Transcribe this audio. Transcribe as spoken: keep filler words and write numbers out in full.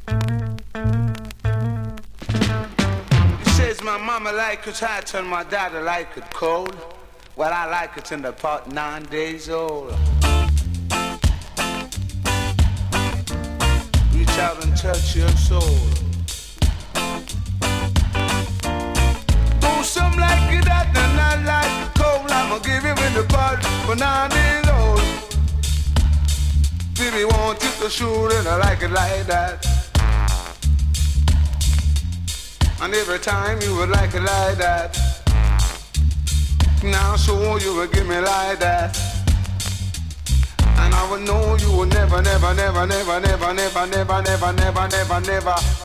He says my mama like it hot and my daddy like it cold. Well, I like it in the pot nine days old. Reach out and touch your soul. Oh, some like it hot and I like it cold. I'ma give him in the pot for nine days old. If he wants it to shoot and I like it like that. And every time you would like it like that. Now so you would give me like that. And I would know you would never, never, never, never, never, never, never, never, never, never, never